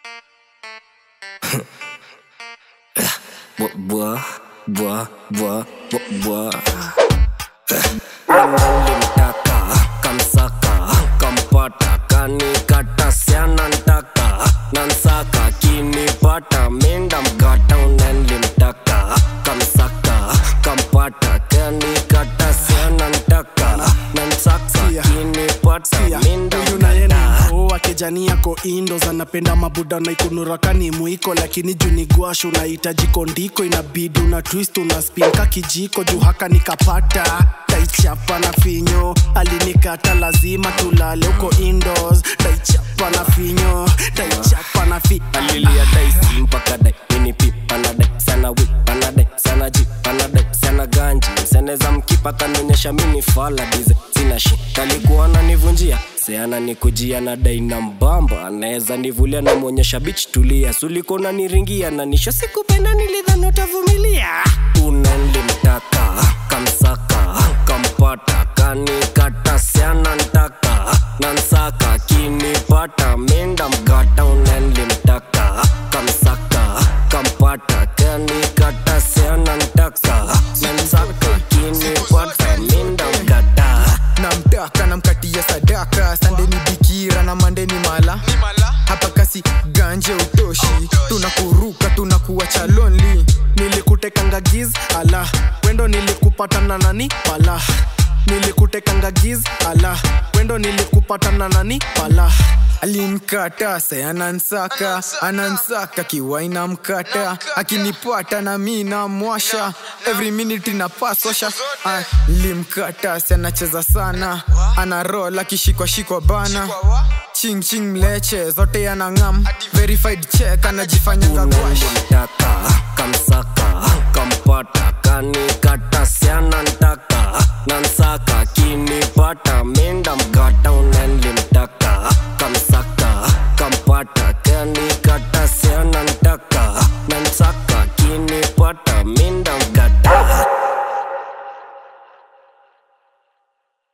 Nilimtaka, kamsaka, kampata, kanikata, sianantaka, nansaka, kinipata, minda mkata. Nilimtaka, kamsaka, kampata, kanikata, sianantaka, nansaka, kinipata, minda mkata. Wakejani yako indos anapenda mabuda na ikunuraka ni mwiko, lakini juni guashu unahitaji kondiko, inabidi una twist una spin ka kijiko juu haka nikapata. Taichapa na finyo alinikata, lazima tulale uko indoors. Taichapa na finyo, taichapa na alilia daisi mpaka dai inipi panadai sana wi panadai sana ji panadai sana ganji seneza mkipa kanonyesha mini fala dize sina shi kalikuwa ananivunjia seana nikujia na dai na mbamba anaweza nivulia na muonyesha bitch tulia suliko na niringia na nisho sikupenda nilidhani utavumilia. Nilimtaka, kamsaka, kampata, kanikata, sianantaka, nansaka, kinipata, minda mkata. Nilimtaka, kamsaka, kampata, kanikata, sianantaka, nansaka, kinipata, minda mkata. Namtaka namkatia sadaka, Sunday ni bikira na Monday ni mala. Hapa kasi ganje utoshi, tunakuruka tunakuacha lonely. Nilikutekanga giz ala wendo nilikupata na nani pala. Nilikutekanga giz ala wendo nilikupata na nani pala. Alimkata saya anansaka kiwaina mkata, akinipata na mi namwasha every minute inapaswasha. Limkata saya anacheza sana, anarola kishikwa bana, ching ching mleche zote anangam, verified check anajifanya ngagwash. Nilimtaka, kamsaka, kampata, kanikata, sianantaka, nansaka, kinipata, minda mkata. Nilimtaka, kamsaka, kampata, kanikata, sianantaka, nansaka, kinipata, minda